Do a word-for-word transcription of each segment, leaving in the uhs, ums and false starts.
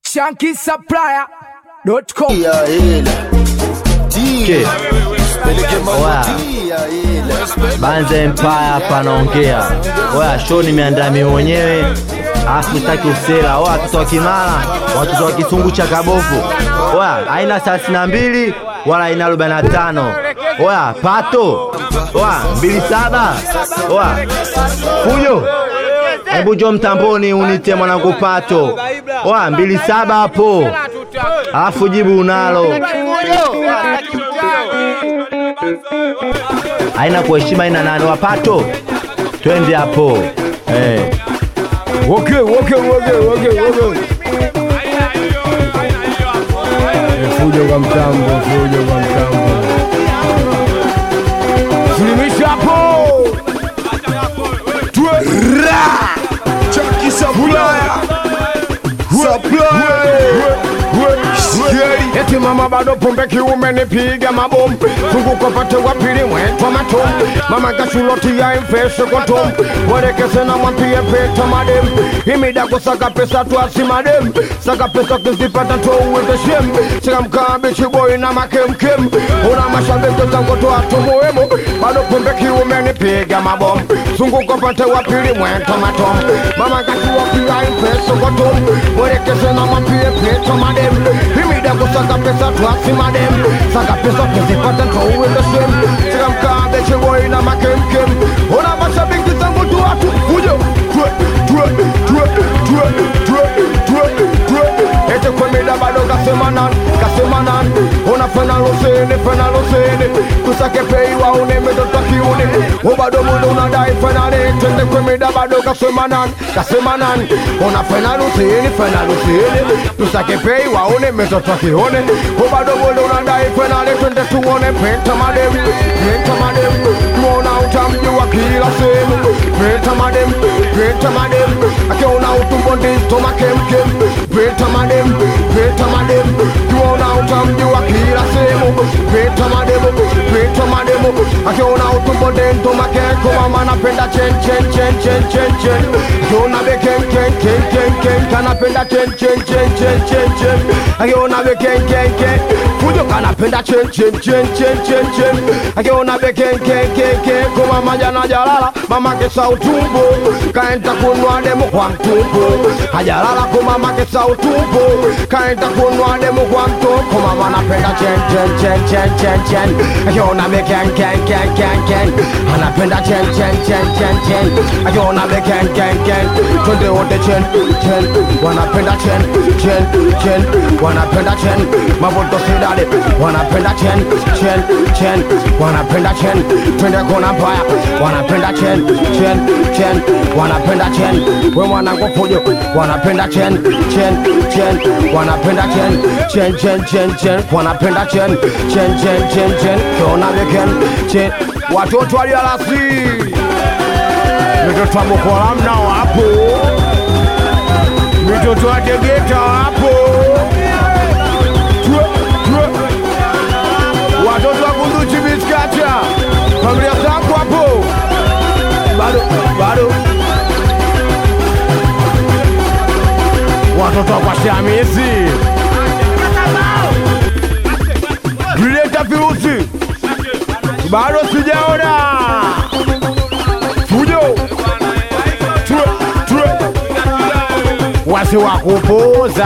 Shanky Supplier dot com. Banza Empire panaongea. Oya show nimeandaa mimi mwenyewe. Afu sitaki usela. Oya watoto wa Kimara, watoto wa Kisungu cha Kabofu. Oya haina thelathini na mbili wala haina arobaini na tano. Oya pato. Oya mbili saba. Oya Fujo. Hebu jo mtamboni unite mwanangu pato. Oya mbili saba hapo. Alafu jibu unalo. Haina kuheshima ina nani wapato. Twende hapo. Eh. Okay, okay, okay, okay, okay. Fujo kwa mtambo, fujo kwa mtambo. Silimisha hapo. Tuwe ra. Chaki Supplier. Supplier. Eti mama bado pombe kiume nipiga mabomu. Fungu kwa pate wapili mwetwa matombe. Mama kashuloti ya mfeshe kwa tombe. Warekese na mwapie peta madem. Imidago saka pesa tuasi madem. Saka pesa kizipata to uweze shembe. Sika mkabe chiboi na makem kem. Una mashabeke tango to atomoemo. Bado pombe kiume nipiga mabomu. Fungu kwa pate wapili mwetwa matombe. Mama kashuloti ya mfeshe kwa tombe. Warekese na mwapie peta madem. Imidago saka pesa tuasi madem. Saka pesa kizipata to uweze shembe. Sika mkabe chiboi na makem kem. Una mashabeke tango to atu Fujo. Tue, tue, tue, tue, tue, tue, tue. Ete kwa mida bado kasema nan, kasema nan. Unafena losene, fena losene. Kusake pei wa une metoto kiune. Ubado muda unadai fena ne. Tende kwa mida bado kasema nan, kasema nan. Unafena losene, fena losene. Kusake pei wa une metoto kiune. Ubado muda unadai fena ne. Tende tuone penta madem, penta madem. Tuona utamjua kila sehemu. Penta madem, penta madem. Akiona utumbo ndizo makem kem. Penta madem, penta madem. Tuona utamjua kila sehemu. Penta madem, penta madem. Akiona utumbo ndizo makem. Kwa mama napenda chen chen chen chen chen chen. Akiona be ken ken ken ken ken. Kanapenda chen chen chen chen chen chen. Akiona be ken ken ken. Fujo kanapenda chen chen chen chen chen chen. Akiona be ken ken ken ken. Kwa mama jana jalala. Mama kesa utumbo. Kaenta kunwa demo kwa mtumbo. Hajalala kwa mama kesa utumbo. Kaenta kunwa demo kwa mtumbo. Kwa mama napenda chen chen chen chen chen chen. Akiona be ken ken ken ken ken. Anapenda chen chen chen chen chen. Akiona be ken ken ken. Twende wote chen chen. Wanapenda chen chen chen. Wanapenda chen. Maboto sidade. Wanapenda chen chen chen. Wanapenda chen. Twende kona mbaya. Wanapenda chen chen chen. Wanapenda chen. We mwanangu Fujo. Wanapenda chen chen chen. Wanapenda chen chen chen chen chen. Wanapenda chen chen chen chen chen. Kiona beken chen. Watoto wali alasi. Mitoto wa Mkola mna wapo. Mitoto wa Tegeta wapo. Tue, tue. Watoto wa Kunduchi Biskacha. Familia zangu wapo. Bado, bado. Watoto wa Shamizi. Vileta virusi. Bado sijaona. Fujo. Tue, tue. Wasi wakupuza.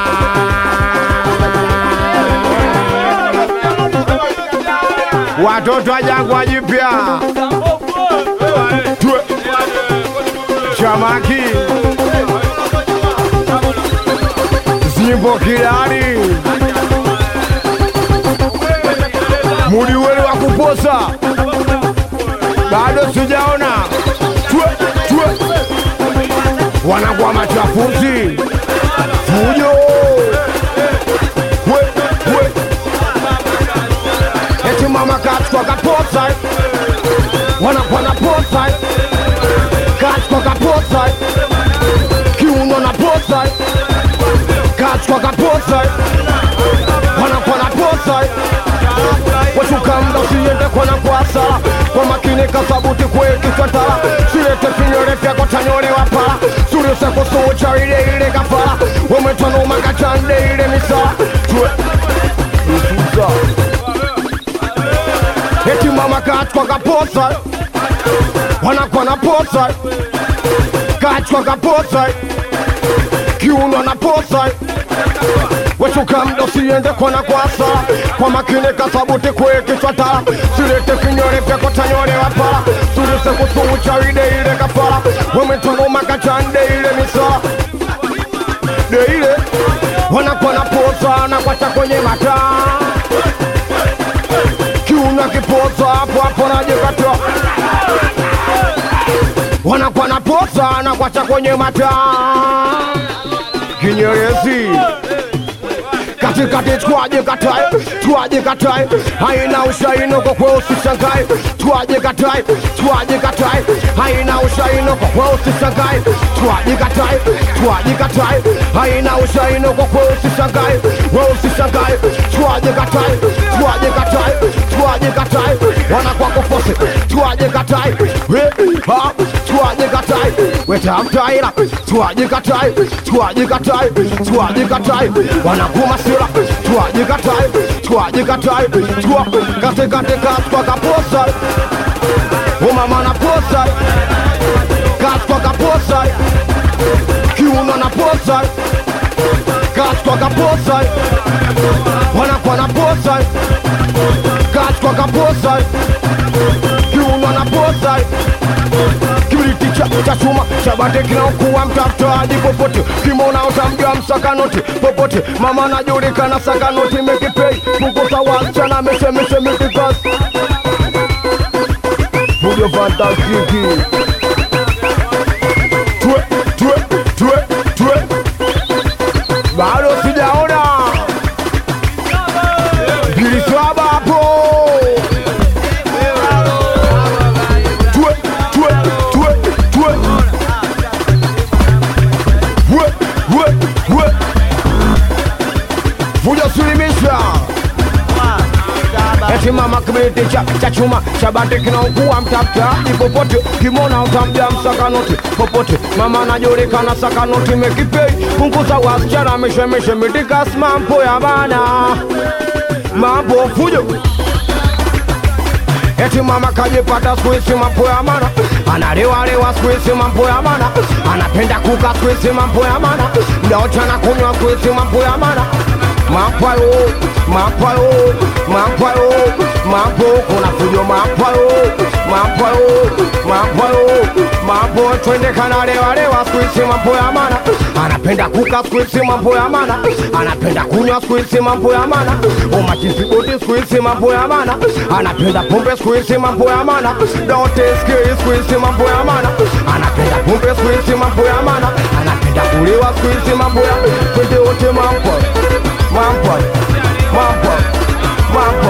Watoto wa Jangwa Jipya. Tue. Chamaki. Zimbo Kilani. Mudi wele wa kuposa. Bado sijaona. Tue, tue. Wanagwa machafuzi. Fujo. We, we. Eti mama kachukua kaposa. Wanagwa na posa. Kachukua kaposa. Kiuno na posa. Kachukua kaposa. Wanagwa na posa. Washuka mda usiende kwa na kwa sala. Kwa makini kasabuti kwe kitwatala. Silete finyore fya kwa tanyore wapala. Suri useko socha ile ile kafala. Wame tano makachande ile misa twe usuza eti mama kachwa kaposa wanakuwa na posa kachwa kaposa kiuno na posa wechuka mdo siende kona kwasa kwa makine kasabuti kwe kichwa taa silete kinyore fyako tanyore wapala sulise kusumu charide ile kafala wemetungu makachande ile misa de ile wanakuwa na posa na kwacha kwenye mataa kiuna kiposa hapo hapo na jekatoa wanakuwa na posa na kwacha kwenye mataa kinyerezi katikati twaje katai twaje katai haina ushaino kwa kwa usishangai twaje katai twaje katai haina ushaino kwa kwa usishangai twaje katai twaje katai haina ushaino kwa kwa usishangai wewe usishangai twaje katai twaje katai twaje katai wana kwa kufose twaje katai we ha twaje katai we tamtaira twaje katai twaje katai twaje katai wana kuma sira twaje katai twaje katai twa kate kate katwa kaposa umama na posa katwa kaposa kiuno na posa katwa kaposa wana kwa na posa katwa kaposa kiuno na posa kibiriti cha, cha chuma cha bate kinaokuwa mtafutaji popote kimona utamjua msakanoti popote mama najulikana sakanoti mekipei kukosa wasichana mesemese mikikas fujo fantastiki tue tue tue tue bado sijaona giliswaba hapo Silimisha eti mama kibiriti cha, cha chuma cha bati kinaokuwa mtafutaji popote kimona utamjia msakanoti popote mama najulikana sakanoti mekipei punguza wasichana mishemeshe mitikas mambo ya bana mambo fujo eti mama kajipata squeeze mambo ya mana analewa lewa squeeze mambo ya mana anapenda kuka squeeze mambo ya mana mdaocha na kunywa squeeze mambo ya mana mapayo mapayo mapayo mapo kuna fujo mapayo mapayo mapayo mapo twende kana lewa lewa squeeze mambo ya mana anapenda kuka squeeze mambo ya mana anapenda kunywa squeeze mambo ya mana umachizi bodi squeeze mambo ya mana anapenda pombe squeeze mambo ya mana dote ski squeeze mambo ya mana anapenda pombe squeeze mambo ya mana anapenda kulewa squeeze mambo ya twende wote mampo mampo mampo mampo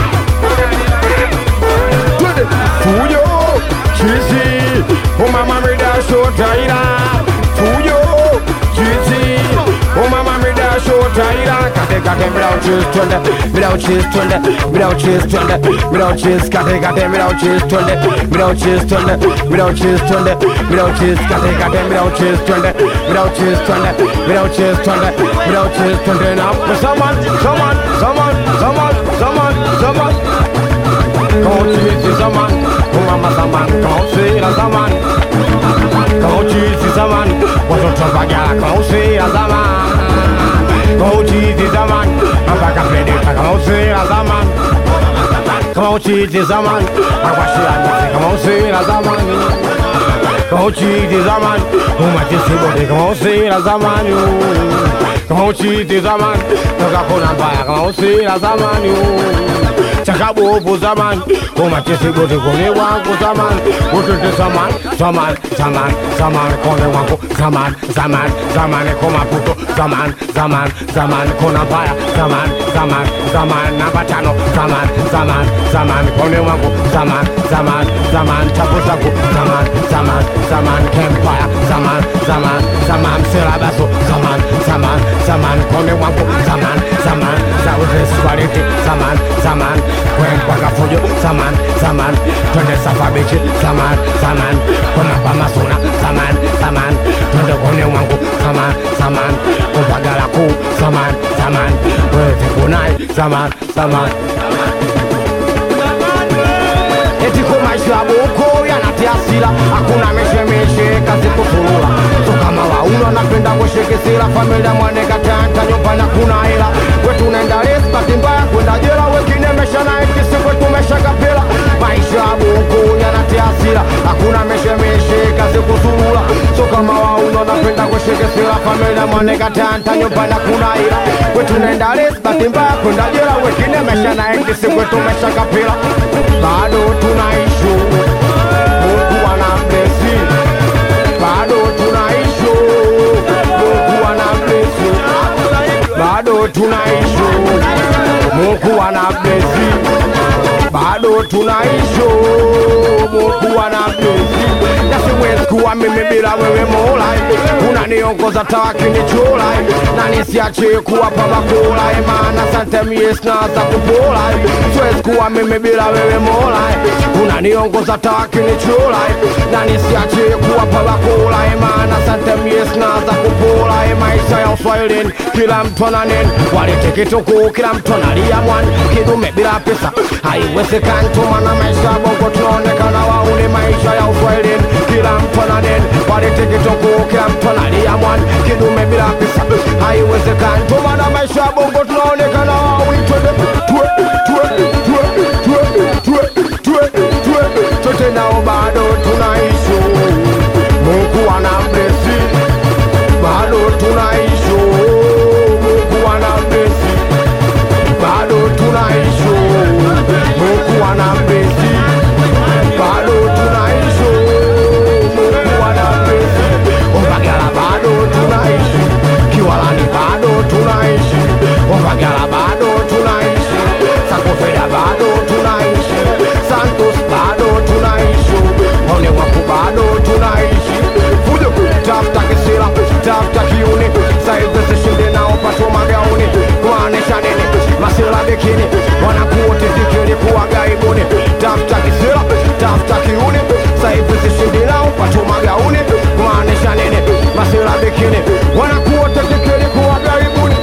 twende fujo chizi umama midasho taira fujo chizi umama midasho taira kate kate bila uchizi twende bila uchizi twende bila uchizi twende bila uchizi kate kate bila uchizi twende bila uchizi twende bila uchizi twende bila uchizi kate kate bila uchizi twende bila uchizi twende bila uchizi twende bila uchizi twende na someone someone someone someone someone someone quand tu dis zaman umama zaman quand c'est la zaman quand tu dis zaman watoto bagala quand c'est la zaman quand tu dis zaman mpaka predeta quand c'est la zaman quand tu dis zaman awashi amisi quand c'est la zaman quand tu dis zaman umachisi bode quand c'est la zaman quand tu dis zaman toka kona baya quand c'est la zaman chakabovu zaman umachisi bode kone wangu zaman utete zaman zaman zaman zaman kone wangu zaman zaman zaman koma puto zaman zaman zaman kona baya zaman zaman zaman namba tano zaman zaman zaman kone wangu zaman zaman zaman chapu chapu zaman zaman zaman kempaya zaman zaman zaman selabaso zaman zaman zaman kone wangu zaman zaman zawuze swaliti zaman zaman kwe mpaka fujo saman saman twende safa bichi saman saman kona pama suna saman saman twende kone wangu saman saman kupagala ku saman saman kwe vikunai saman saman eti kwa maisha buko yanatia sila hakuna meshe meshe kazi kusulula so kama wauna napenda kushekesila familia mwaneka tanta nyumbani kuna hela kwetu naenda resi bati mbaya kwenda jela wengine mesha na ekisi kwetu mesha kapela maisha buko yanatia sila hakuna meshe meshe kazi kusulula so kama wauna napenda kushekesila familia mwaneka tanta nyumbani kuna hela kwetu naenda resi bati mbaya kwenda jela wengine mesha na ekisi kwetu mesha kapela bado tunaishi Mungu ana blessi bado tunaishi Mungu ana blessi bado tunaishi Mungu ana blessi bado tunaishi Mungu ana blessi nasiwezi kuwa mimi bila wewe Mola unaniongoza tawakini chola na nisiache kuwa pabakola maana sante mies na za kupola siwezi kuwa mimi bila wewe Mola unaniongoza tawakini chola na nisiache kuwa pabakola maana sante mies na za kupola maisha ya uswahilini kila mtu ananen walete kitoko kila mtu analia mwani kidume bila pesa haiwezekani tumana maisha bongo tunaonekana waune maisha ya uswahilini kila mtu ananen walete kitoko kila mtu analia mwani kidume bila pesa haiwezekani tumana maisha bongo tunaonekana waune twende tue tue tue tue tue tue tue tote nao bado tunaishi Mungu ana blessi bado tunaishi Mungu ana blessi bado tunaishi Mungu ana blessi bado tunaishi Mungu ana blessi Mbagala bado tunaishi Kiwalani bado tunaishi Mbagala bado tunaishi Sakofeda bado tunaishi Santos bado tunaishi One waku bado tunaishi Fujo tafuta kisila tafuta kiuni saizi zishinde nao pato magauni kuanesha nini masila bikini wanakuote zikili kuwa gaibuni tafuta kisila tafuta kiuni saizi zishinde nao pato magauni kuanesha nini masila bikini wanakuote zikili kuwa gaibuni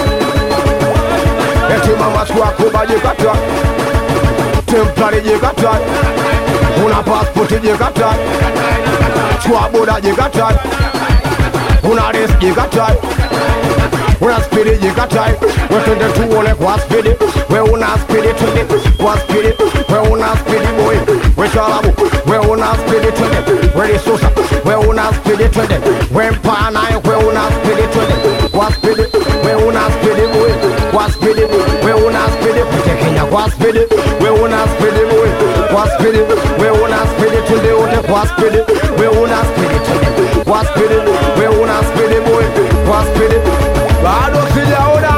eti mama swako bajikata templari jikata una passport jikata chua boda jikata una res jikata una speed jikata we twende tuone kwa speed we una speed twende kwa speed we una speed boy we chalabu we una speed twende we resource we una speed twende we mpana we una speed twende kwa speed we una speed boy kwa speed we una speed kutekenya kwa speed we una speed boy kwa speed we una speed twende wote kwa speed we una speed twende kwa speed we una speed boy kwa speed bado sijaona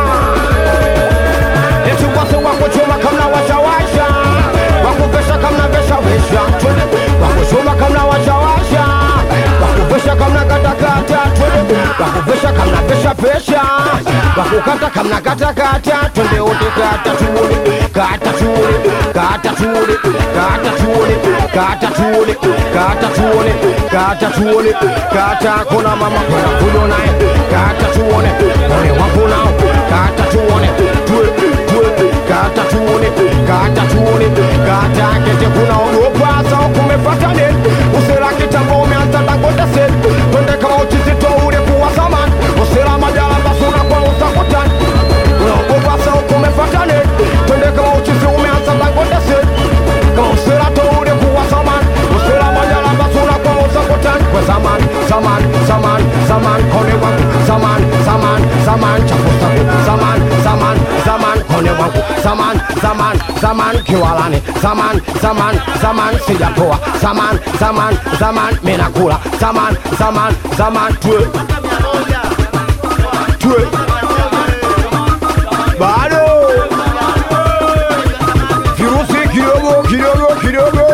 eti wase wako choma kama washawasha wako vesha kama vesha vesha twende wako choma kama washawasha wako vesha kama katakata twende wako vesha kama vesha vesha wako kata kama katakata twende wote kata tuone kata tuone kata tuone kata tuone kata tuone kata tuone kata tuone kata kuna mama kuna kuno naye kata tuone ole wapo nao kata tuone tue tue kata tuone kata tuone kata kete kuna ogopa sao kumepata nini usela kitambo umeanza tangote sen twende kama uchizito ule kuwa zaman usela majala basura kwa usakutan unaogopa sao kumepata nini twende kama uchizi umeanza tangote sen kama usela to ule kuwa zaman usela majala basura kwa usakutan kwa zaman zaman zaman zaman kone wangu zaman zaman zaman chapusa zaman zaman zaman kone wangu zaman zaman zaman kiwalani zaman zaman zaman sijapoa zaman zaman zaman minakula zaman zaman zaman tue tue bado virusi kidogo kidogo kidogo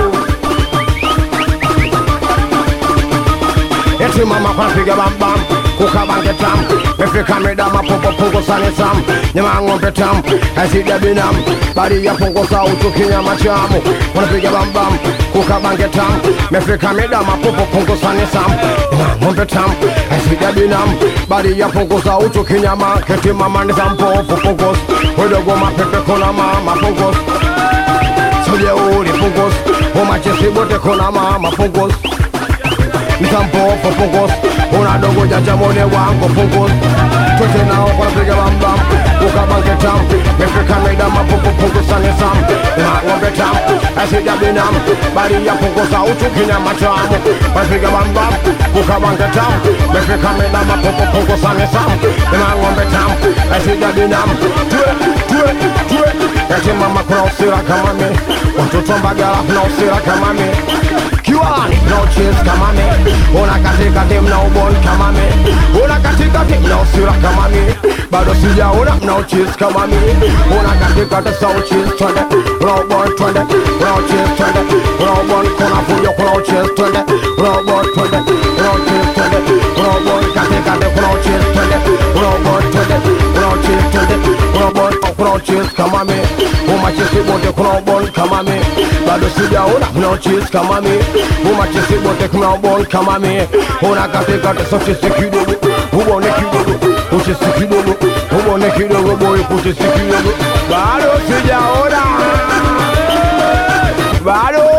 eti mama kwa piga bam bam kukabange tam mefika midama popo pungo sane sam nyama ngombe tam asida binam bari ya pungo sa uchuki nyama chamu wanapiga bam bam kukabange tam mefika midama popo pungo sane sam nyama ngombe tam asida binam bari ya pungo sa uchuki nyama keti mama ni sampo pungo udogo mapepe kona mama pungo Soja uri pungos Umachisi bote kona mama pungos Nisampo for pungos Una dogo jaja mone wango pungos Twete nao kwa piga bam bam Uka banke tam Mefika meida mapupu pungos sane sam Ima ngombe tam Asida binam Bari ya pungos au chukinya machamu Kwa piga bam bam Uka banke tam Mefika meida mapupu pungos sane sam Ima ngombe tam Asida binam Tue, tue, tue Eti mama kuna usira kama me Watoto mbagala kuna usira kama me Kiwani kuna uchis kama me Una katika tim na ubon kama me Una katika tim na usira kama me Bado sijaona mna uchis kama me Una katika tesa uchis twende Una ubon twende Una uchis twende Una ubon kuna fujo kuna uchis twende Una ubon twende Una uchis twende Una ubon katika tim kuna uchis twende Una ubon twende Una uchis twende Una ubon kuna uchis kama me Umachisi bote kuna ubon kama me Bado sijaona kuna uchis kama me Umachisi bote kuna ubon kama me Una katika tesa uchisi kidogo Ubone kidogo Uchisi kidogo Ubone kidogo boy uchisi kidogo Bado sijaona Bado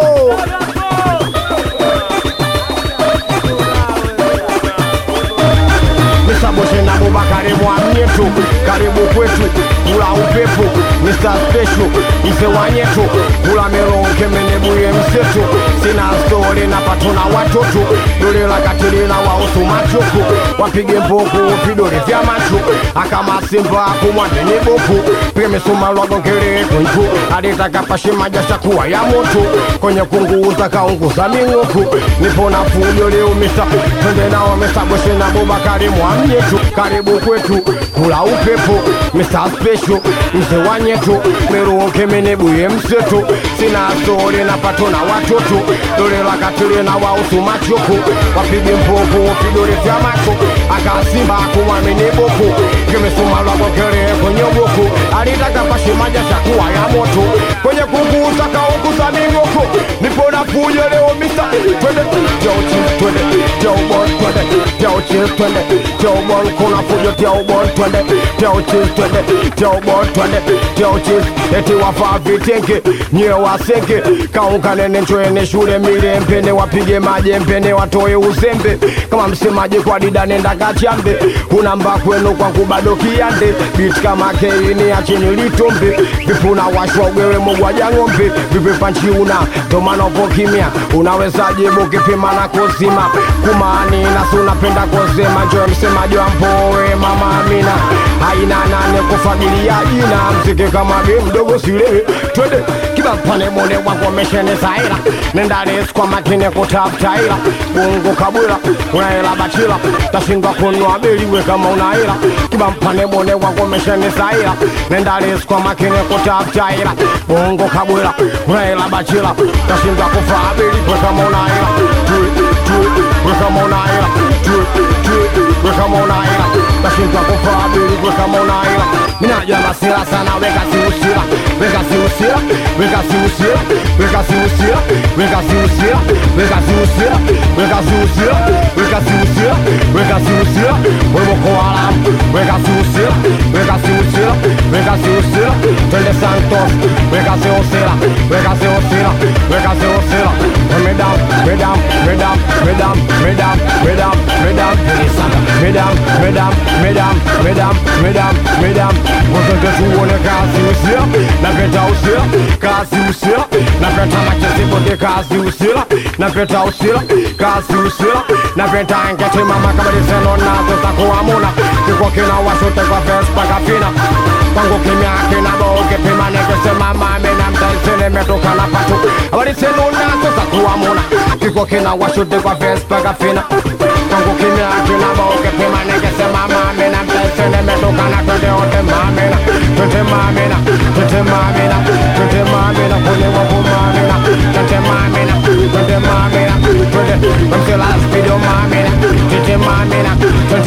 Misaboshe na buba karibu amnyetu Karibu kwetu Kula upepo mister Special Mse wanyetu Kula melonke menebuye msetu Sina story na patona watoto Dole la katili na wausu machoku Wapige mboku vidole vya macho Akama simba kumwande ni boku Preme suma lwago kere kunku Aditaka pashima jasha kuwa ya moto Kwenye kunguuza kaunguza mingoku Nipona fujo leo misa Twende nao misaboshe na buba karibu amnyetu Karibu kwetu Kula upepo mister Special Mse wanyetu Meruoke menebuye msetu Sina story na patona watoto Dole la katili na wausu machoku Wapige mpoku vidole vya macho Akasimba kumwamini boku Kimesuma lwago kere kwenye boku Alitaka pashimaja shakuwa ya moto Kwenye kunguza kaunguza mingoko Nipona fujo leo misa Twende Teo chis twende Teo bon twende Teo chis twende Teo bon kuna fujo Teo bon twende Teo chis twende Teo bon twende Teo chis eti wafa vitenge Nye wasenke Kaunga nene nchoene shule mire mpene Wapige maje mpene watoe uzembe Kama msemaji kwa dida nenda kachambe Unamba kwenu kwa kubado kiande Beat kama keini ya chini litombe Vipuna washwa ugewe mugwa jangombe Vipe panchi una Tomano po kimia Unaweza jibu kipima na kozima Kumani nasu unapenda kozema Njoe msemaji wa mpowe mama amina Haina nane kufagilia jina Mziki kama game mdogo sile Twende kiba pane mwone wako meshene saira Nenda res kwa makine kutaftaira Bungu kabula Unaela bachila Tashindwa kunua beliwe kama unaira Kiba mpane mwone wako meshene saira Nenda res kwa makine kutaftaira Bungu kabula Unaela bachila Tashindwa kufaa beliwe kama unaira Tue, tue, we kama unaira Tue, tue, we kama unaira Tashindwa kufaa beliwe kama unaira Minajua masila sana weka si usila Weka si usila Weka si usila Weka si usila Weka si usila Weka si usila Weka si usila Weka si usila Weka si usila Wemo koalam Weka si usila Weka si usila Weka si usila Twende Santos Weka si usila Weka si usila Weka si usila Medam, medam, medam, medam, medam, medam, medam Medam, medam, medam, medam, medam, medam Wazante tuone kazi usila Napeta usila Kazi usila Napeta machezi bote kazi usila Napeta usila Kazi usila Napeta nkete mama kabali seno nazo za kuamuna Kiko kina washote kwa vespa kafina Kwangu kimya kina boge pima negese mama Mena mtaisene metoka na patu Kabali seno nazo za kuamuna Kiko kina washote kwa vespa kafina Kwangu kimya kina boge pima negese mama Mena mtaisene metoka na twende ote mamena Twende mamena Twende mamena Twende mamena Kone wapu mamena Twende mamena Twende mamena Twende Mse last video mamena Twende mamena Twende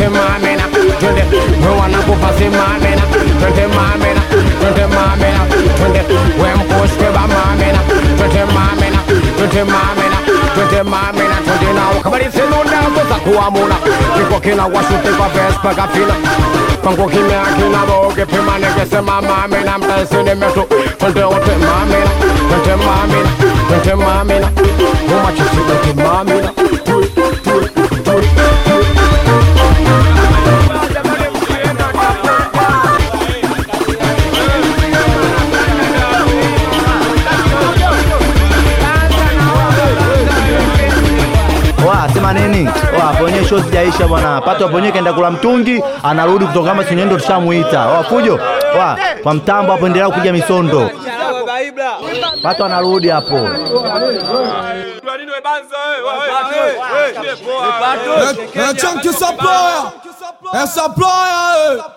basi mamena, twende mamena, twende mamena, twende we mkushke ba mamena, twende mamena, twende mamena, twende mamena, twende nao kabali sinunda koza kuamuna, kiko kina washute kwa Vespa kafina, pangu kimya kina boge pima negese mamena, mtaisini metu, twende ote mamena, twende mamena, twende mamena, umachisi twende mamena, tue, tue, tue, tue. Wa sema nini? Wa ponye show sijaisha bwana. Pato ponye kaenda kula mtungi, anarudi kutoka kama sinyendo tushamuita. Wa fujo. Wa kwa mtambo hapo endelea kuja misondo. Pato anarudi hapo. Chunky supplier. Supplier.